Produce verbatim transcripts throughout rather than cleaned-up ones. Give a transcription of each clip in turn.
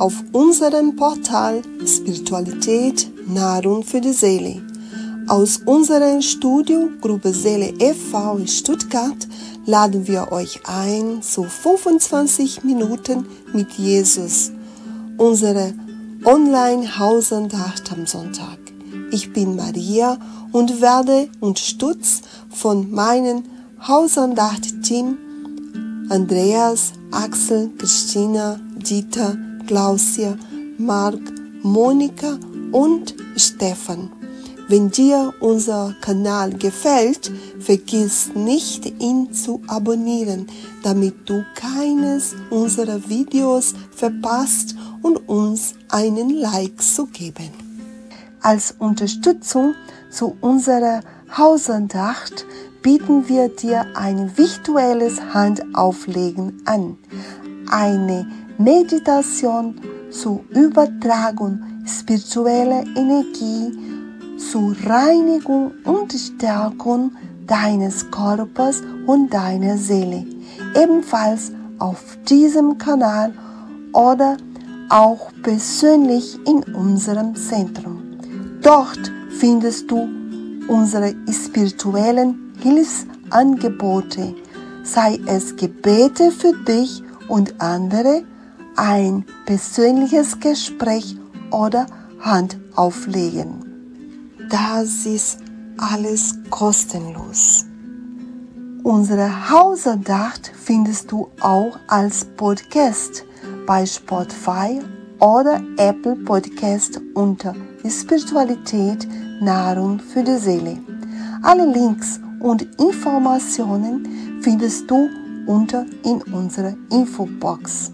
auf unserem Portal Spiritualität, Nahrung für die Seele. Aus unserer Studio Gruppe Seele e V in Stuttgart laden wir euch ein zu fünfundzwanzig Minuten mit Jesus, unsere Online-Hausandacht am Sonntag. Ich bin Maria und werde unterstützt von meinem Hausandacht-Team Andreas, Axel, Christina, Dieter, Klausia, Marc, Monika und Stefan. Wenn dir unser Kanal gefällt, vergiss nicht, ihn zu abonnieren, damit du keines unserer Videos verpasst und uns einen Like zu geben. Als Unterstützung zu unserer Hausandacht bieten wir dir ein virtuelles Handauflegen an. Eine Meditation zur Übertragung spiritueller Energie, zur Reinigung und Stärkung deines Körpers und deiner Seele. Ebenfalls auf diesem Kanal oder auch persönlich in unserem Zentrum. Dort findest du unsere spirituellen Hilfsangebote, sei es Gebete für dich und andere, ein persönliches Gespräch oder Handauflegen. Das ist alles kostenlos. Unsere Hausandacht findest du auch als Podcast bei Spotify oder Apple Podcast unter Spiritualität, Nahrung für die Seele. Alle Links und Informationen findest du unter in unserer Infobox.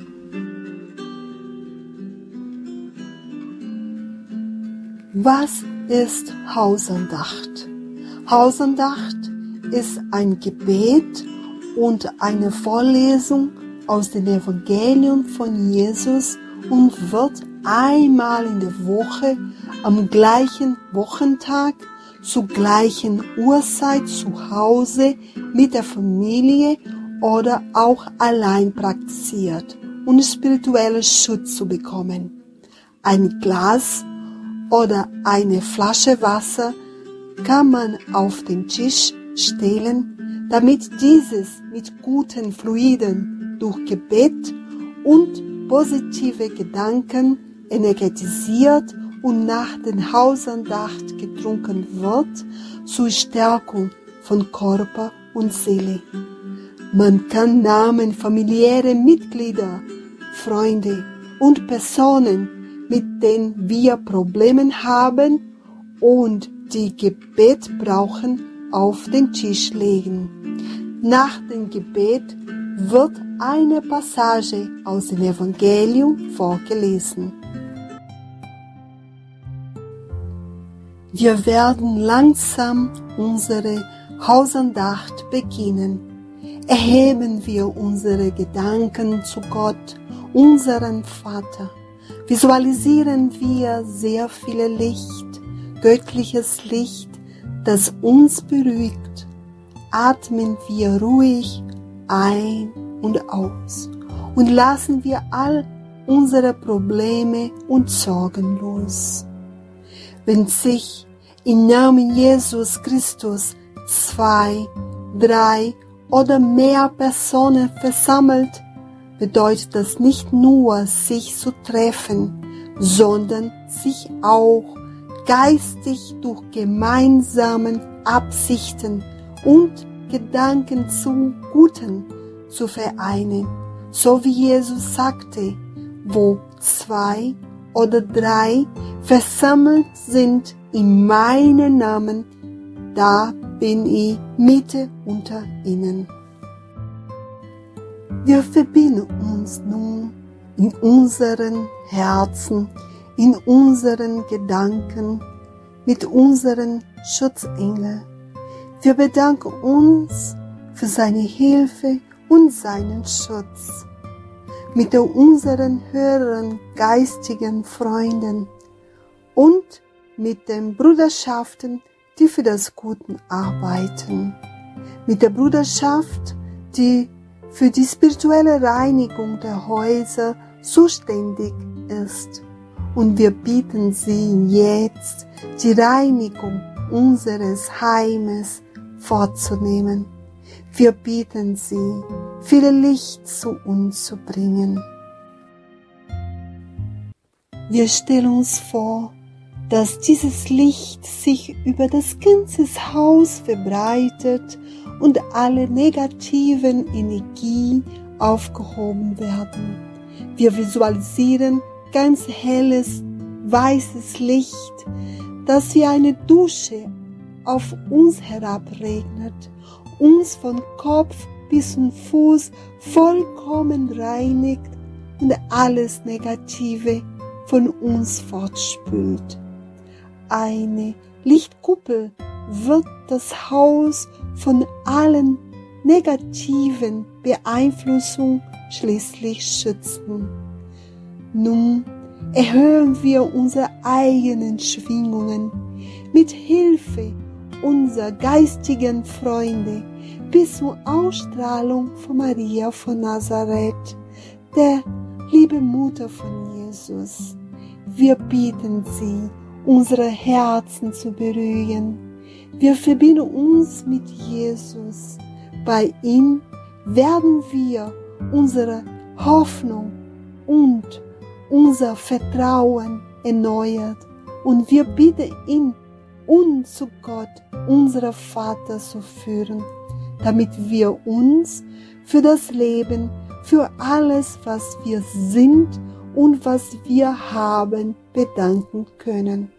Was ist Hausandacht? Hausandacht ist ein Gebet und eine Vorlesung aus dem Evangelium von Jesus und wird einmal in der Woche am gleichen Wochentag zur gleichen Uhrzeit zu Hause mit der Familie oder auch allein praktiziert, um spirituellen Schutz zu bekommen. Ein Glas oder eine Flasche Wasser kann man auf den Tisch stellen, damit dieses mit guten Fluiden durch Gebet und positive Gedanken energetisiert und nach der Hausandacht getrunken wird, zur Stärkung von Körper und Seele. Man kann Namen familiäre Mitglieder, Freunde und Personen, mit denen wir Probleme haben und die Gebet brauchen, auf den Tisch legen. Nach dem Gebet wird eine Passage aus dem Evangelium vorgelesen. Wir werden langsam unsere Hausandacht beginnen. Erheben wir unsere Gedanken zu Gott, unserem Vater. Visualisieren wir sehr viel Licht, göttliches Licht, das uns beruhigt. Atmen wir ruhig ein und aus und lassen wir all unsere Probleme und Sorgen los. Wenn sich im Namen Jesus Christus zwei, drei oder mehr Personen versammelt, bedeutet das nicht nur, sich zu treffen, sondern sich auch geistig durch gemeinsame Absichten und Gedanken zum Guten zu vereinen. So wie Jesus sagte, wo zwei oder drei versammelt sind in meinem Namen, da bin ich Mitte unter ihnen. Wir verbinden uns nun in unseren Herzen, in unseren Gedanken mit unseren Schutzengeln. Wir bedanken uns für seine Hilfe und seinen Schutz. Mit unseren höheren geistigen Freunden und mit den Bruderschaften, die für das Gute arbeiten. Mit der Bruderschaft, die für die spirituelle Reinigung der Häuser zuständig ist. Und wir bitten Sie jetzt, die Reinigung unseres Heimes vorzunehmen. Wir bitten Sie, viel Licht zu uns zu bringen. Wir stellen uns vor, dass dieses Licht sich über das ganze Haus verbreitet und alle negativen Energien aufgehoben werden. Wir visualisieren ganz helles, weißes Licht, das wie eine Dusche auf uns herabregnet, uns von Kopf bis zum Fuß vollkommen reinigt und alles Negative von uns fortspült. Eine Lichtkuppel wird das Haus von allen negativen Beeinflussungen schließlich schützen. Nun erhöhen wir unsere eigenen Schwingungen mit Hilfe unserer geistigen Freunde bis zur Ausstrahlung von Maria von Nazareth, der liebe Mutter von Jesus. Wir bitten Sie, unsere Herzen zu beruhigen. Wir verbinden uns mit Jesus. Bei ihm werden wir unsere Hoffnung und unser Vertrauen erneuert und wir bitten ihn, uns zu Gott, unser Vater, zu führen, damit wir uns für das Leben, für alles, was wir sind und was wir haben, bedanken können.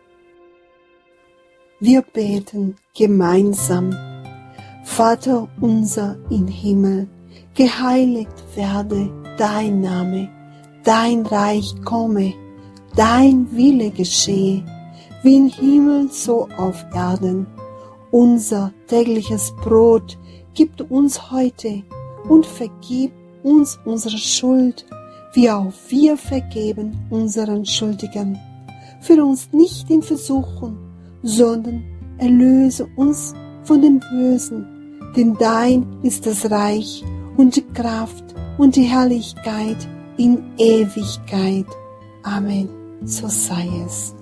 Wir beten gemeinsam. Vater unser im Himmel, geheiligt werde dein Name, dein Reich komme, dein Wille geschehe, wie im Himmel so auf Erden. Unser tägliches Brot gib uns heute und vergib uns unsere Schuld, wie auch wir vergeben unseren Schuldigen. Führe uns nicht in Versuchung, sondern erlöse uns von dem Bösen, denn dein ist das Reich und die Kraft und die Herrlichkeit in Ewigkeit. Amen. So sei es.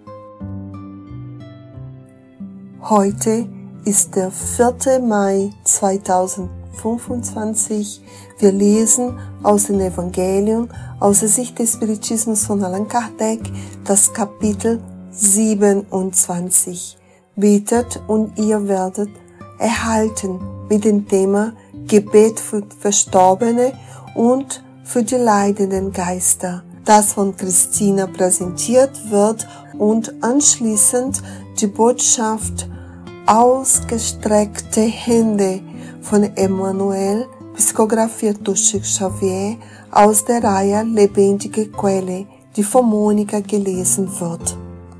Heute ist der vierte Mai zweitausendfünfundzwanzig. Wir lesen aus dem Evangelium aus der Sicht des Spiritismus von Allan Kardec, das Kapitel siebenundzwanzig. Betet und ihr werdet erhalten, mit dem Thema Gebet für Verstorbene und für die leidenden Geister, das von Christina präsentiert wird und anschließend die Botschaft Ausgestreckte Hände von Emmanuel, psikografiert durch Chico Xavier, aus der Reihe Lebendige Quelle, die von Monika gelesen wird.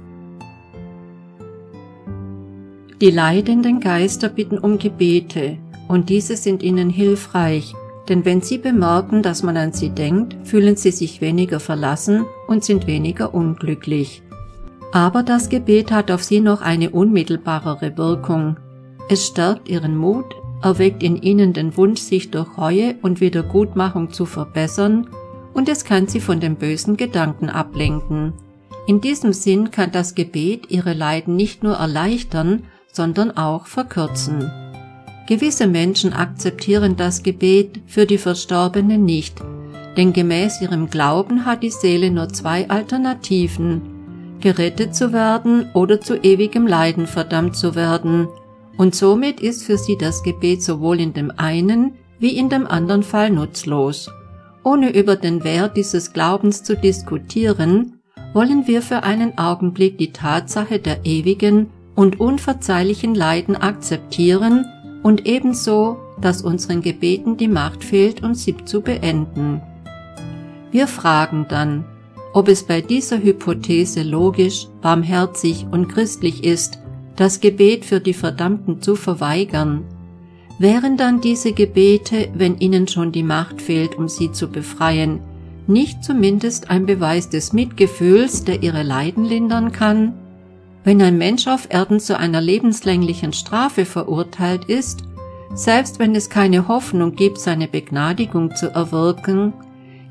Die leidenden Geister bitten um Gebete, und diese sind ihnen hilfreich, denn wenn sie bemerken, dass man an sie denkt, fühlen sie sich weniger verlassen und sind weniger unglücklich. Aber das Gebet hat auf sie noch eine unmittelbarere Wirkung. Es stärkt ihren Mut, erweckt in ihnen den Wunsch, sich durch Reue und Wiedergutmachung zu verbessern, und es kann sie von den bösen Gedanken ablenken. In diesem Sinn kann das Gebet ihre Leiden nicht nur erleichtern, sondern auch verkürzen. Gewisse Menschen akzeptieren das Gebet für die Verstorbenen nicht, denn gemäß ihrem Glauben hat die Seele nur zwei Alternativen: gerettet zu werden oder zu ewigem Leiden verdammt zu werden, und somit ist für sie das Gebet sowohl in dem einen wie in dem anderen Fall nutzlos. Ohne über den Wert dieses Glaubens zu diskutieren, wollen wir für einen Augenblick die Tatsache der ewigen und unverzeihlichen Leiden akzeptieren und ebenso, dass unseren Gebeten die Macht fehlt, um sie zu beenden. Wir fragen dann, ob es bei dieser Hypothese logisch, barmherzig und christlich ist, das Gebet für die Verdammten zu verweigern. Wären dann diese Gebete, wenn ihnen schon die Macht fehlt, um sie zu befreien, nicht zumindest ein Beweis des Mitgefühls, der ihre Leiden lindern kann? Wenn ein Mensch auf Erden zu einer lebenslänglichen Strafe verurteilt ist, selbst wenn es keine Hoffnung gibt, seine Begnadigung zu erwirken,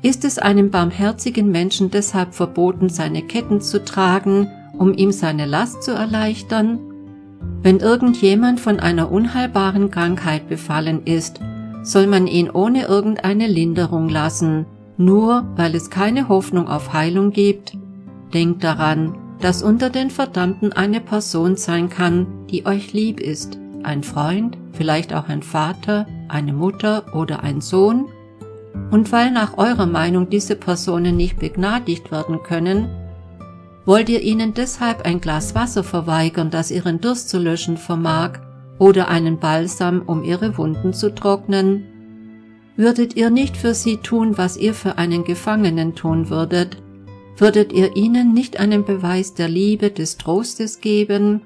Ist es einem barmherzigen Menschen deshalb verboten, seine Ketten zu tragen, um ihm seine Last zu erleichtern? Wenn irgendjemand von einer unheilbaren Krankheit befallen ist, soll man ihn ohne irgendeine Linderung lassen, nur weil es keine Hoffnung auf Heilung gibt? Denkt daran, dass unter den Verdammten eine Person sein kann, die euch lieb ist, ein Freund, vielleicht auch ein Vater, eine Mutter oder ein Sohn. Und weil nach eurer Meinung diese Personen nicht begnadigt werden können, wollt ihr ihnen deshalb ein Glas Wasser verweigern, das ihren Durst zu löschen vermag, oder einen Balsam, um ihre Wunden zu trocknen? Würdet ihr nicht für sie tun, was ihr für einen Gefangenen tun würdet? Würdet ihr ihnen nicht einen Beweis der Liebe, des Trostes geben?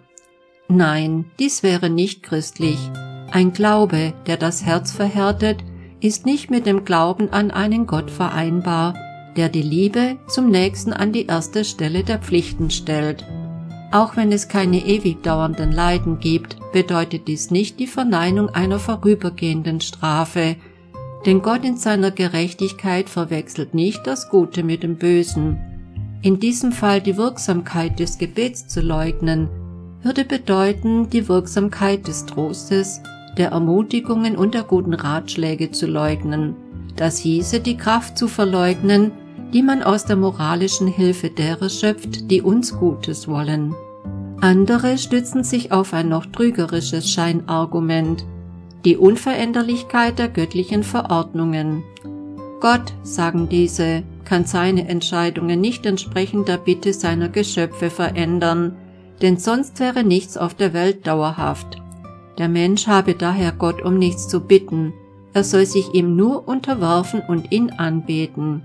Nein, dies wäre nicht christlich. Ein Glaube, der das Herz verhärtet, ist nicht mit dem Glauben an einen Gott vereinbar, der die Liebe zum Nächsten an die erste Stelle der Pflichten stellt. Auch wenn es keine ewig dauernden Leiden gibt, bedeutet dies nicht die Verneinung einer vorübergehenden Strafe, denn Gott in seiner Gerechtigkeit verwechselt nicht das Gute mit dem Bösen. In diesem Fall die Wirksamkeit des Gebets zu leugnen, würde bedeuten, die Wirksamkeit des Trostes, der Ermutigungen und der guten Ratschläge zu leugnen. Das hieße, die Kraft zu verleugnen, die man aus der moralischen Hilfe derer schöpft, die uns Gutes wollen. Andere stützen sich auf ein noch trügerisches Scheinargument, die Unveränderlichkeit der göttlichen Verordnungen. Gott, sagen diese, kann seine Entscheidungen nicht entsprechend der Bitte seiner Geschöpfe verändern, denn sonst wäre nichts auf der Welt dauerhaft. Der Mensch habe daher Gott um nichts zu bitten, er soll sich ihm nur unterwerfen und ihn anbeten.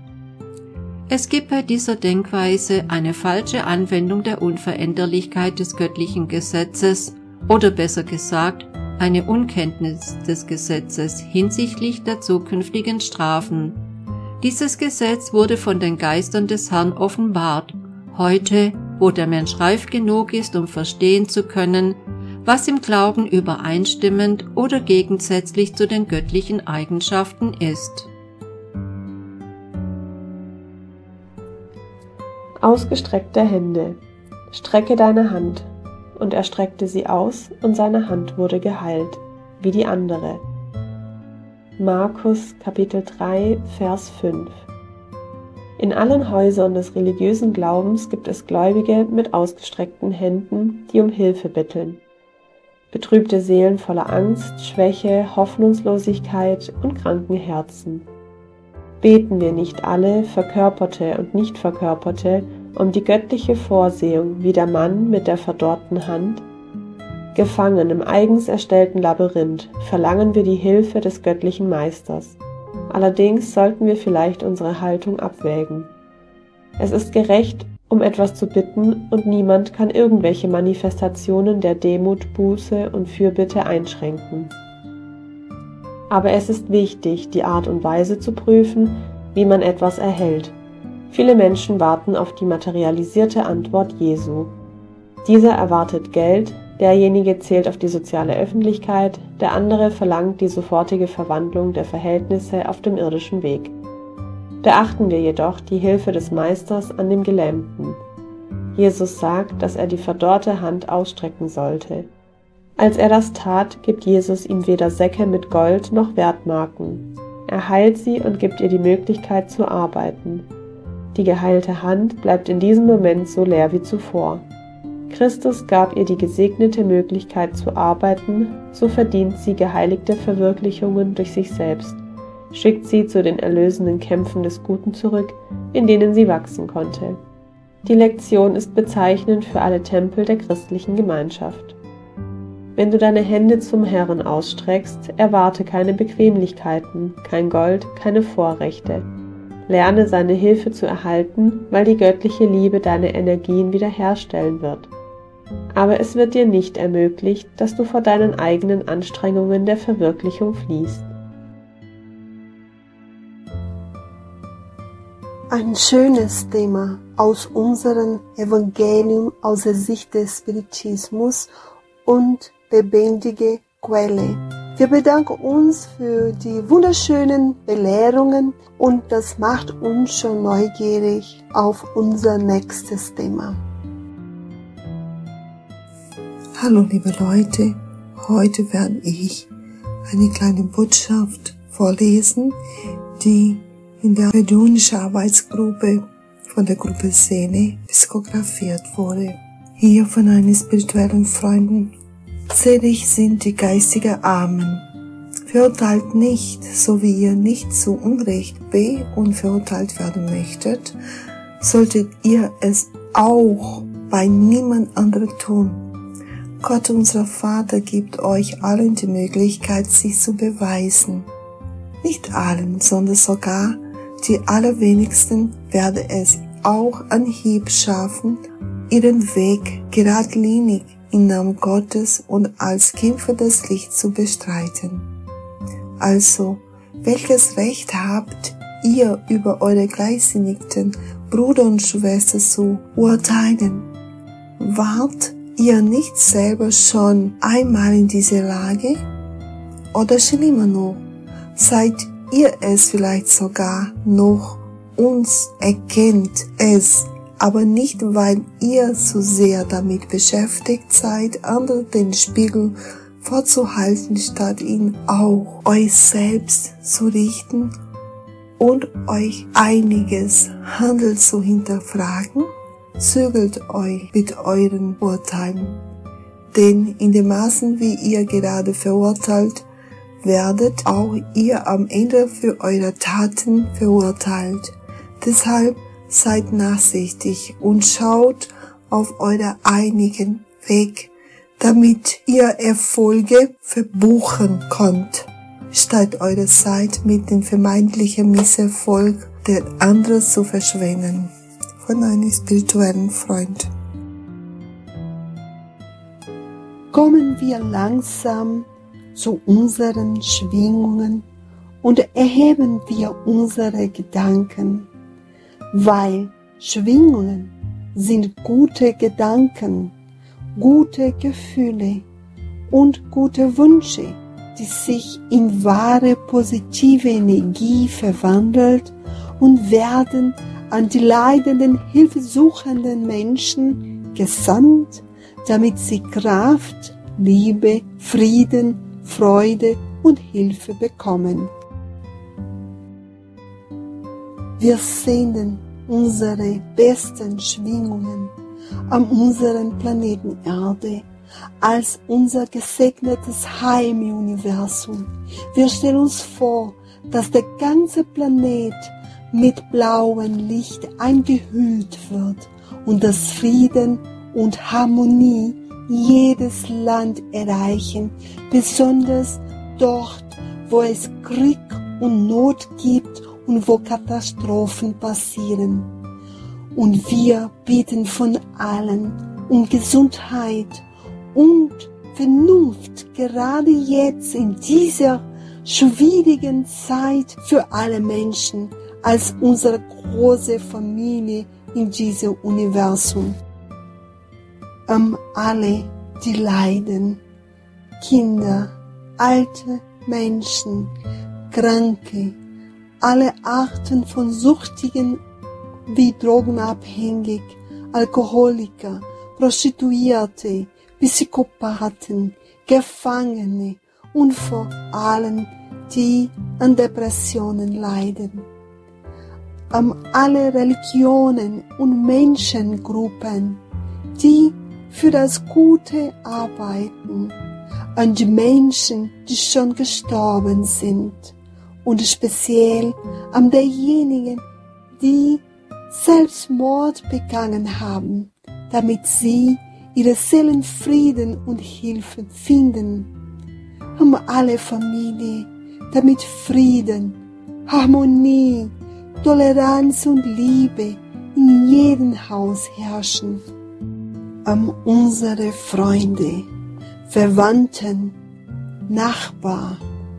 Es gibt bei dieser Denkweise eine falsche Anwendung der Unveränderlichkeit des göttlichen Gesetzes oder besser gesagt, eine Unkenntnis des Gesetzes hinsichtlich der zukünftigen Strafen. Dieses Gesetz wurde von den Geistern des Herrn offenbart, heute, wo der Mensch reif genug ist, um verstehen zu können, was im Glauben übereinstimmend oder gegensätzlich zu den göttlichen Eigenschaften ist. Ausgestreckte Hände. Strecke deine Hand. Und er streckte sie aus, und seine Hand wurde geheilt, wie die andere. Markus Kapitel drei, Vers fünf. In allen Häusern des religiösen Glaubens gibt es Gläubige mit ausgestreckten Händen, die um Hilfe betteln. Betrübte Seelen voller Angst, Schwäche, Hoffnungslosigkeit und kranken Herzen. Beten wir nicht alle, Verkörperte und Nicht-Verkörperte, um die göttliche Vorsehung wie der Mann mit der verdorrten Hand? Gefangen im eigens erstellten Labyrinth verlangen wir die Hilfe des göttlichen Meisters. Allerdings sollten wir vielleicht unsere Haltung abwägen. Es ist gerecht, um etwas zu bitten, und niemand kann irgendwelche Manifestationen der Demut, Buße und Fürbitte einschränken. Aber es ist wichtig, die Art und Weise zu prüfen, wie man etwas erhält. Viele Menschen warten auf die materialisierte Antwort Jesu. Dieser erwartet Geld, derjenige zählt auf die soziale Öffentlichkeit, der andere verlangt die sofortige Verwandlung der Verhältnisse auf dem irdischen Weg. Beachten wir jedoch die Hilfe des Meisters an dem Gelähmten. Jesus sagt, dass er die verdorrte Hand ausstrecken sollte. Als er das tat, gibt Jesus ihm weder Säcke mit Gold noch Wertmarken. Er heilt sie und gibt ihr die Möglichkeit zu arbeiten. Die geheilte Hand bleibt in diesem Moment so leer wie zuvor. Christus gab ihr die gesegnete Möglichkeit zu arbeiten, so verdient sie geheiligte Verwirklichungen durch sich selbst, schickt sie zu den erlösenden Kämpfen des Guten zurück, in denen sie wachsen konnte. Die Lektion ist bezeichnend für alle Tempel der christlichen Gemeinschaft. Wenn du deine Hände zum Herrn ausstreckst, erwarte keine Bequemlichkeiten, kein Gold, keine Vorrechte. Lerne seine Hilfe zu erhalten, weil die göttliche Liebe deine Energien wiederherstellen wird. Aber es wird dir nicht ermöglicht, dass du vor deinen eigenen Anstrengungen der Verwirklichung fliehst. Ein schönes Thema aus unserem Evangelium aus der Sicht des Spiritismus und lebendige Quelle. Wir bedanken uns für die wunderschönen Belehrungen und das macht uns schon neugierig auf unser nächstes Thema. Hallo liebe Leute, heute werde ich eine kleine Botschaft vorlesen, die in der Bedunischen Arbeitsgruppe von der Gruppe Seele psichografiert wurde. Hier von einem spirituellen Freunden. Selig sind die geistigen Armen. Verurteilt nicht, so wie ihr nicht zu Unrecht be- und verurteilt werden möchtet, solltet ihr es auch bei niemand anderem tun. Gott, unser Vater, gibt euch allen die Möglichkeit, sich zu beweisen. Nicht allen, sondern sogar die allerwenigsten werde es auch Anhieb schaffen, ihren Weg geradlinig im Namen Gottes und als Kämpfer des Lichts zu bestreiten. Also, welches Recht habt ihr über eure gleichsinnigen Brüder und Schwestern zu urteilen? Wart ihr nicht selber schon einmal in dieser Lage? Oder schlimmer noch, seid ihr es vielleicht sogar noch uns erkennt es, aber nicht, weil ihr zu sehr damit beschäftigt seid, anderen den Spiegel vorzuhalten, statt ihn auch euch selbst zu richten und euch einiges Handeln zu hinterfragen? Zügelt euch mit euren Urteilen, denn in dem Maßen, wie ihr gerade verurteilt, werdet auch ihr am Ende für eure Taten verurteilt. Deshalb seid nachsichtig und schaut auf euren einigen Weg, damit ihr Erfolge verbuchen könnt, statt eure Zeit mit dem vermeintlichen Misserfolg der anderen zu verschwenden. Von einem spirituellen Freund. Kommen wir langsam zu unseren Schwingungen und erheben wir unsere Gedanken, weil Schwingungen sind gute Gedanken, gute Gefühle und gute Wünsche, die sich in wahre positive Energie verwandelt und werden an die leidenden, hilfesuchenden Menschen gesandt, damit sie Kraft, Liebe, Frieden, Freude und Hilfe bekommen. Wir senden unsere besten Schwingungen an unseren Planeten Erde als unser gesegnetes Heim im Universum. Wir stellen uns vor, dass der ganze Planet mit blauem Licht eingehüllt wird und dass Frieden und Harmonie jedes Land erreichen, besonders dort, wo es Krieg und Not gibt und wo Katastrophen passieren. Und wir bitten von allen um Gesundheit und Vernunft, gerade jetzt in dieser schwierigen Zeit für alle Menschen, als unsere große Familie in diesem Universum. Um alle, die leiden, Kinder, alte Menschen, Kranke, alle Arten von Süchtigen wie Drogenabhängig, Alkoholiker, Prostituierte, Psychopathen, Gefangene und vor allem die an Depressionen leiden. An alle Religionen und Menschengruppen, die für das Gute arbeiten, an die Menschen, die schon gestorben sind und speziell an derjenigen, die Selbstmord begangen haben, damit sie ihre Seelenfrieden und Hilfe finden. An alle Familien, damit Frieden, Harmonie, Toleranz und Liebe in jedem Haus herrschen. An unsere Freunde, Verwandten, Nachbarn,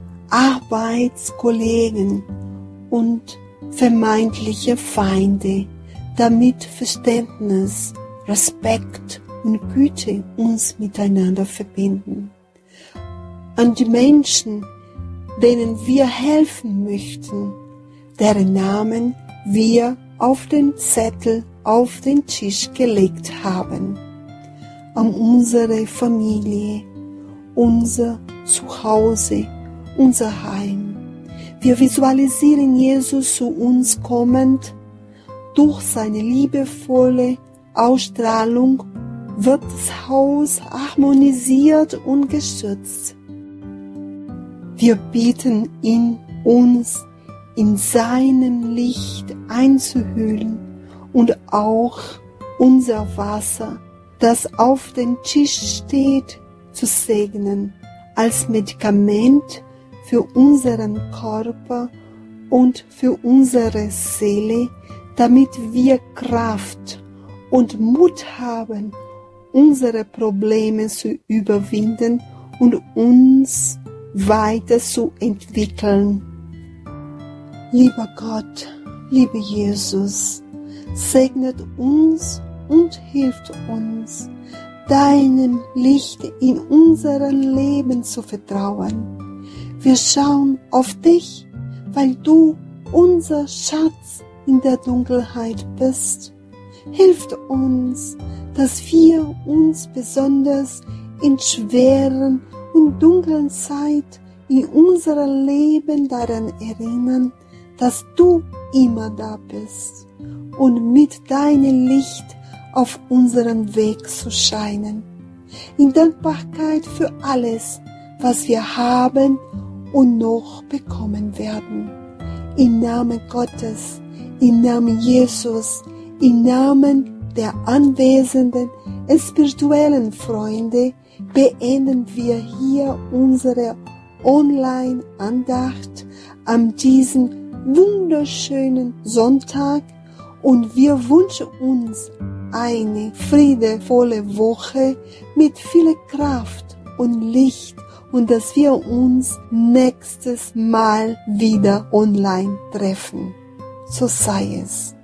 Arbeitskollegen und vermeintliche Feinde, damit Verständnis, Respekt und Güte uns miteinander verbinden. an die Menschen, denen wir helfen möchten, deren Namen wir auf den Zettel auf den Tisch gelegt haben, an unsere Familie, unser Zuhause, unser Heim. Wir visualisieren Jesus zu uns kommend. Durch seine liebevolle Ausstrahlung wird das Haus harmonisiert und geschützt. Wir bitten ihn, uns in seinem Licht einzuhüllen und auch unser Wasser, das auf dem Tisch steht, zu segnen, als Medikament für unseren Körper und für unsere Seele, damit wir Kraft und Mut haben, unsere Probleme zu überwinden und uns weiterzuentwickeln. Lieber Gott, lieber Jesus, segnet uns und hilft uns, deinem Licht in unserem Leben zu vertrauen. Wir schauen auf dich, weil du unser Schatz in der Dunkelheit bist. Hilft uns, dass wir uns besonders in schweren und dunklen Zeit in unserem Leben daran erinnern, dass du immer da bist und mit deinem Licht auf unserem Weg zu scheinen. In Dankbarkeit für alles, was wir haben und noch bekommen werden. Im Namen Gottes, im Namen Jesus, im Namen der anwesenden spirituellen Freunde beenden wir hier unsere Online-Andacht an diesem wunderschönen Sonntag und wir wünschen uns eine friedevolle Woche mit viel Kraft und Licht und dass wir uns nächstes Mal wieder online treffen. So sei es.